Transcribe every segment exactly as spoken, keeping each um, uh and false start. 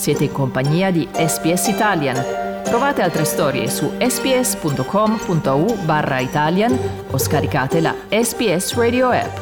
Siete in compagnia di S B S Italian. Trovate altre storie su sbs.com.au barra Italian o scaricate la S B S Radio app.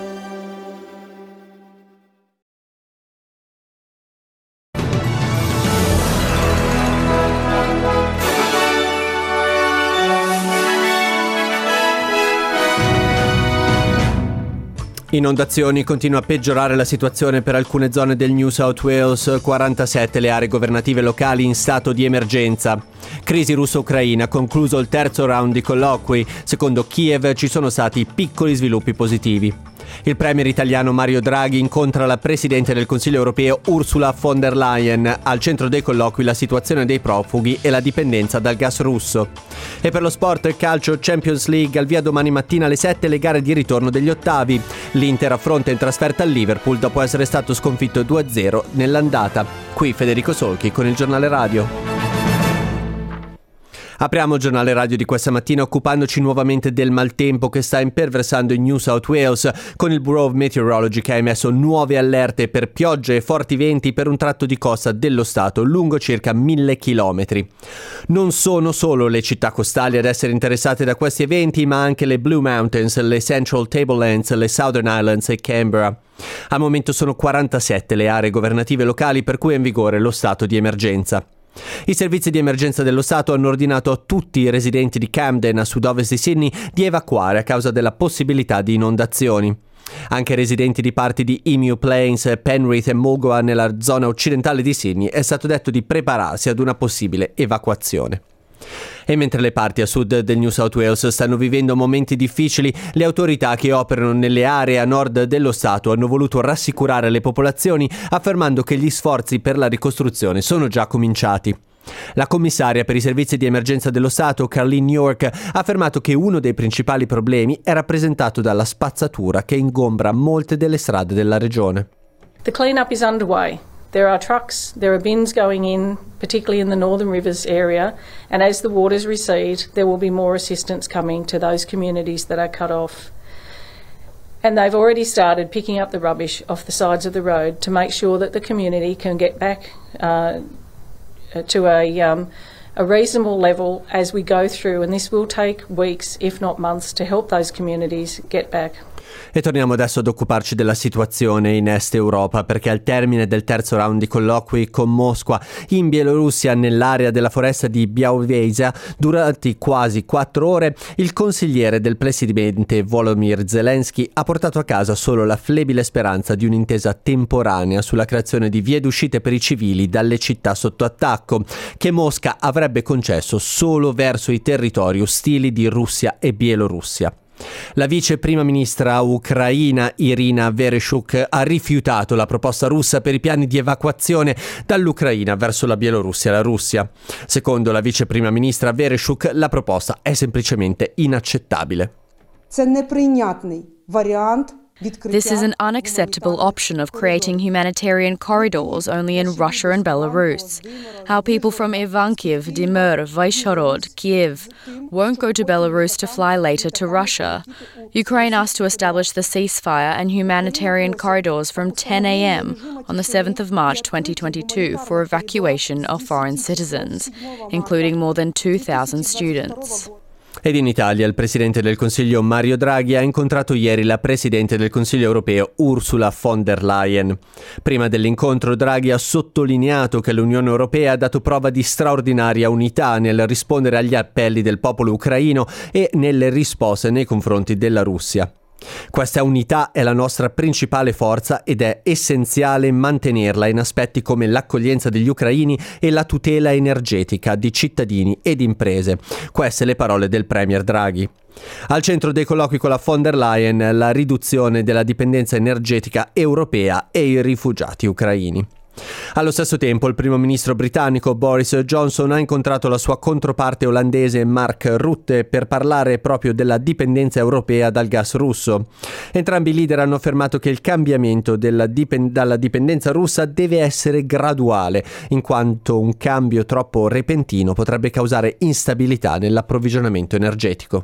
Inondazioni, continua a peggiorare la situazione per alcune zone del New South Wales, quarantasette le aree governative locali in stato di emergenza. Crisi russo-ucraina, concluso il terzo round di colloqui, secondo Kiev ci sono stati piccoli sviluppi positivi. Il premier italiano Mario Draghi incontra la presidente del Consiglio europeo Ursula von der Leyen. Al centro dei colloqui la situazione dei profughi e la dipendenza dal gas russo. E per lo sport e calcio Champions League, al via domani mattina alle sette le gare di ritorno degli ottavi. L'Inter affronta in trasferta al Liverpool dopo essere stato sconfitto due a zero nell'andata. Qui Federico Solchi con il giornale radio. Apriamo il giornale radio di questa mattina occupandoci nuovamente del maltempo che sta imperversando in New South Wales, con il Bureau of Meteorology che ha emesso nuove allerte per piogge e forti venti per un tratto di costa dello stato lungo circa mille chilometri. Non sono solo le città costali ad essere interessate da questi eventi, ma anche le Blue Mountains, le Central Tablelands, le Southern Islands e Canberra. Al momento sono quarantasette le aree governative locali per cui è in vigore lo stato di emergenza. I servizi di emergenza dello Stato hanno ordinato a tutti i residenti di Camden, a sud-ovest di Sydney, di evacuare a causa della possibilità di inondazioni. Anche ai residenti di parti di Emu Plains, Penrith e Mulgoa nella zona occidentale di Sydney è stato detto di prepararsi ad una possibile evacuazione. E mentre le parti a sud del New South Wales stanno vivendo momenti difficili, le autorità che operano nelle aree a nord dello Stato hanno voluto rassicurare le popolazioni, affermando che gli sforzi per la ricostruzione sono già cominciati. La commissaria per i servizi di emergenza dello Stato, Carleen York, ha affermato che uno dei principali problemi è rappresentato dalla spazzatura che ingombra molte delle strade della regione. The clean-up is underway. There are trucks, there are bins going in, particularly in the Northern Rivers area, and as the waters recede, there will be more assistance coming to those communities that are cut off. And they've already started picking up the rubbish off the sides of the road to make sure that the community can get back uh, to a, um, a reasonable level as we go through, and this will take weeks, if not months, to help those communities get back. E torniamo adesso ad occuparci della situazione in Est Europa, perché al termine del terzo round di colloqui con Mosca in Bielorussia, nell'area della foresta di Białowieża, durati quasi quattro ore, il consigliere del presidente Volodymyr Zelensky ha portato a casa solo la flebile speranza di un'intesa temporanea sulla creazione di vie d'uscita per i civili dalle città sotto attacco, che Mosca avrebbe concesso solo verso i territori ostili di Russia e Bielorussia. La vice prima ministra ucraina Irina Vereshchuk ha rifiutato la proposta russa per i piani di evacuazione dall'Ucraina verso la Bielorussia e la Russia. Secondo la vice prima ministra Vereshchuk, la proposta è semplicemente inaccettabile. Це неприйнятний варіант. This is an unacceptable option of creating humanitarian corridors only in Russia and Belarus. How people from Ivankiv, Dimir, Vyshhorod, Kiev won't go to Belarus to fly later to Russia. Ukraine asked to establish the ceasefire and humanitarian corridors from ten a.m. on the seventh of March twenty twenty-two for evacuation of foreign citizens, including more than two thousand students. Ed in Italia il presidente del Consiglio Mario Draghi ha incontrato ieri la presidente del Consiglio europeo Ursula von der Leyen. Prima dell'incontro Draghi ha sottolineato che l'Unione Europea ha dato prova di straordinaria unità nel rispondere agli appelli del popolo ucraino e nelle risposte nei confronti della Russia. Questa unità è la nostra principale forza ed è essenziale mantenerla in aspetti come l'accoglienza degli ucraini e la tutela energetica di cittadini ed imprese. Queste le parole del premier Draghi. Al centro dei colloqui con la von der Leyen, la riduzione della dipendenza energetica europea e i rifugiati ucraini. Allo stesso tempo il primo ministro britannico Boris Johnson ha incontrato la sua controparte olandese Mark Rutte per parlare proprio della dipendenza europea dal gas russo. Entrambi i leader hanno affermato che il cambiamento della dipend- dalla dipendenza russa deve essere graduale, in quanto un cambio troppo repentino potrebbe causare instabilità nell'approvvigionamento energetico.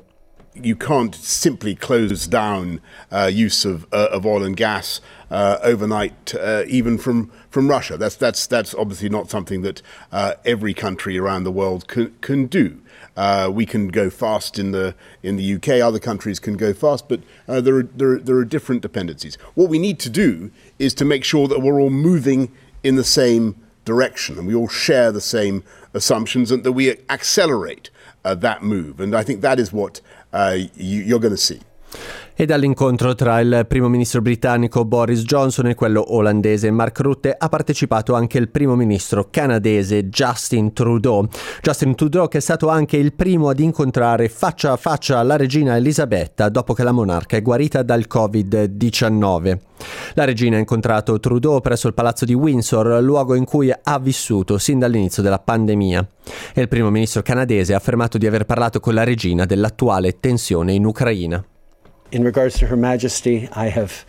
you can't simply close down uh, use of, uh, of oil and gas uh, overnight, uh, even from, from Russia. That's, that's, that's obviously not something that uh, every country around the world can, can do. Uh, we can go fast in the in the U K. Other countries can go fast, but uh, there are there are, there are different dependencies. What we need to do is to make sure that we're all moving in the same direction and we all share the same assumptions, and that we accelerate uh, that move. And I think that is what uh, you, you're going to see. E dall'incontro tra il primo ministro britannico Boris Johnson e quello olandese Mark Rutte ha partecipato anche il primo ministro canadese Justin Trudeau. Justin Trudeau, che è stato anche il primo ad incontrare faccia a faccia la regina Elisabetta dopo che la monarca è guarita dal covid diciannove. La regina ha incontrato Trudeau presso il palazzo di Windsor, luogo in cui ha vissuto sin dall'inizio della pandemia. E il primo ministro canadese ha affermato di aver parlato con la regina dell'attuale tensione in Ucraina. In regards to Her Majesty, I have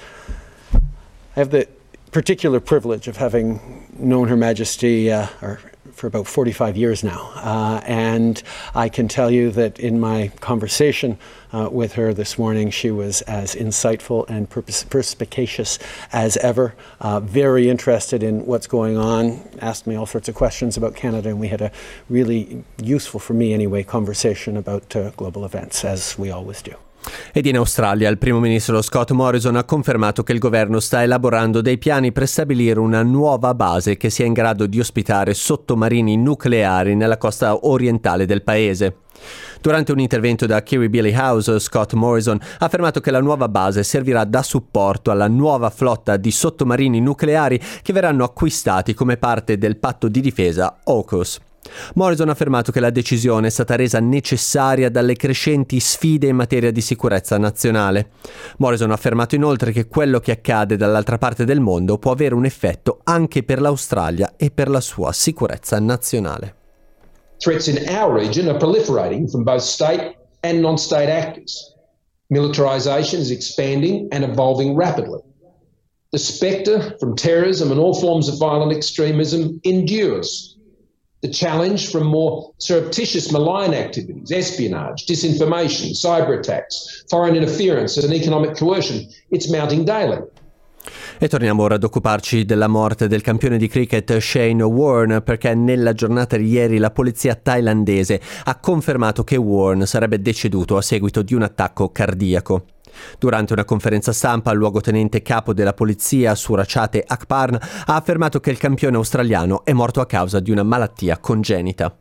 I have the particular privilege of having known Her Majesty uh, or for about forty-five years now, uh, and I can tell you that in my conversation uh, with her this morning, she was as insightful and pers- perspicacious as ever, uh, very interested in what's going on, asked me all sorts of questions about Canada, and we had a really useful, for me anyway, conversation about uh, global events, as we always do. Ed in Australia il primo ministro Scott Morrison ha confermato che il governo sta elaborando dei piani per stabilire una nuova base che sia in grado di ospitare sottomarini nucleari nella costa orientale del paese. Durante un intervento da Kirribilli House, Scott Morrison ha affermato che la nuova base servirà da supporto alla nuova flotta di sottomarini nucleari che verranno acquistati come parte del patto di difesa AUKUS. Morrison ha affermato che la decisione è stata resa necessaria dalle crescenti sfide in materia di sicurezza nazionale. Morrison ha affermato inoltre che quello che accade dall'altra parte del mondo può avere un effetto anche per l'Australia e per la sua sicurezza nazionale. Threats in our region are proliferating from both state and non-state actors. Militarization is expanding and evolving rapidly. The spectre from terrorism and all forms of violent extremism endures. The challenge from more surreptitious malign activities, espionage, disinformation, cyber attacks, foreign interference and economic coercion, it's mounting daily. E torniamo ora ad occuparci della morte del campione di cricket Shane Warne, perché nella giornata di ieri la polizia thailandese ha confermato che Warne sarebbe deceduto a seguito di un attacco cardiaco. Durante una conferenza stampa, il luogotenente capo della polizia Surachate Akparn ha affermato che il campione australiano è morto a causa di una malattia congenita.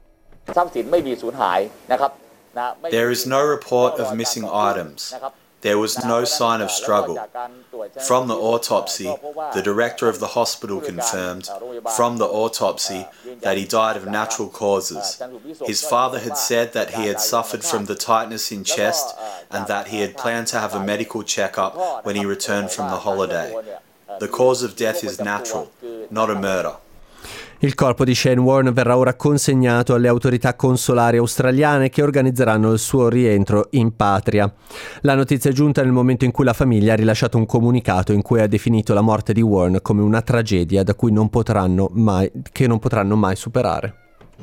There is no report of missing items. There was no sign of struggle. From the autopsy, the director of the hospital confirmed, from the autopsy, that he died of natural causes. His father had said that he had suffered from the tightness in chest and that he had planned to have a medical checkup when he returned from the holiday. The cause of death is natural, not a murder. Il corpo di Shane Warne verrà ora consegnato alle autorità consolari australiane che organizzeranno il suo rientro in patria. La notizia è giunta nel momento in cui la famiglia ha rilasciato un comunicato in cui ha definito la morte di Warne come una tragedia da cui non potranno mai, che non potranno mai superare.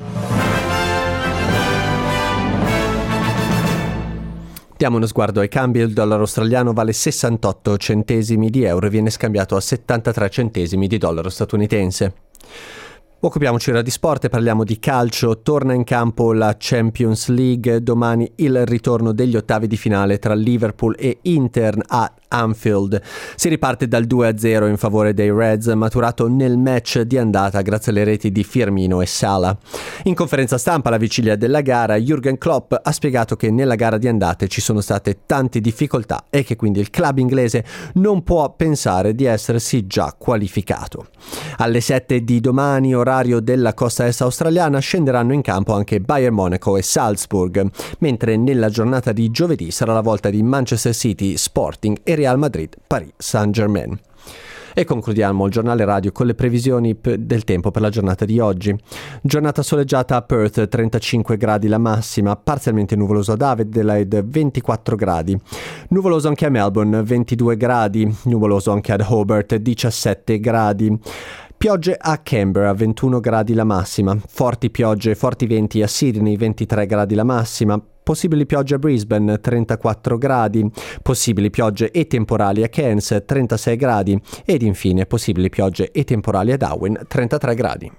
Diamo uno sguardo ai cambi. Il dollaro australiano vale sessantotto centesimi di euro e viene scambiato a settantatré centesimi di dollaro statunitense. Occupiamoci ora di sport e parliamo di calcio. Torna in campo la Champions League. Domani il ritorno degli ottavi di finale tra Liverpool e Inter a Anfield. Si riparte dal due a zero in favore dei Reds, maturato nel match di andata grazie alle reti di Firmino e Salah. In conferenza stampa alla vigilia della gara, Jürgen Klopp ha spiegato che nella gara di andate ci sono state tante difficoltà e che quindi il club inglese non può pensare di essersi già qualificato. Alle sette di domani, orario della costa est australiana, scenderanno in campo anche Bayern Monaco e Salzburg, mentre nella giornata di giovedì sarà la volta di Manchester City, Sporting e Real Madrid, Paris Saint-Germain. E concludiamo il giornale radio con le previsioni p- del tempo per la giornata di oggi. Giornata soleggiata a Perth, trentacinque gradi la massima, parzialmente nuvoloso ad Adelaide, ventiquattro gradi. Nuvoloso anche a Melbourne, ventidue gradi. Nuvoloso anche ad Hobart, diciassette gradi. Piogge a Canberra, ventuno gradi la massima. Forti piogge e forti venti a Sydney, ventitré gradi la massima. possibili piogge a Brisbane trentaquattro gradi, possibili piogge e temporali a Cairns trentasei gradi ed infine possibili piogge e temporali a Darwin trentatré gradi.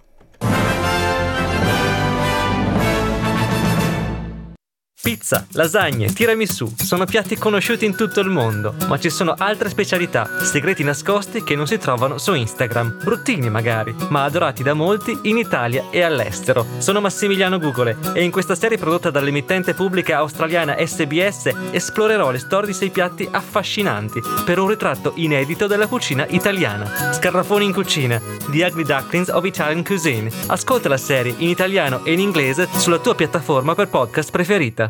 Pizza, lasagne, tiramisù sono piatti conosciuti in tutto il mondo, ma ci sono altre specialità, segreti nascosti che non si trovano su Instagram, bruttini magari, ma adorati da molti in Italia e all'estero. Sono Massimiliano Gugole e in questa serie prodotta dall'emittente pubblica australiana S B S esplorerò le storie di sei piatti affascinanti per un ritratto inedito della cucina italiana. Scarafoni in cucina, The Ugly Ducklings of Italian Cuisine. Ascolta la serie in italiano e in inglese sulla tua piattaforma per podcast preferita.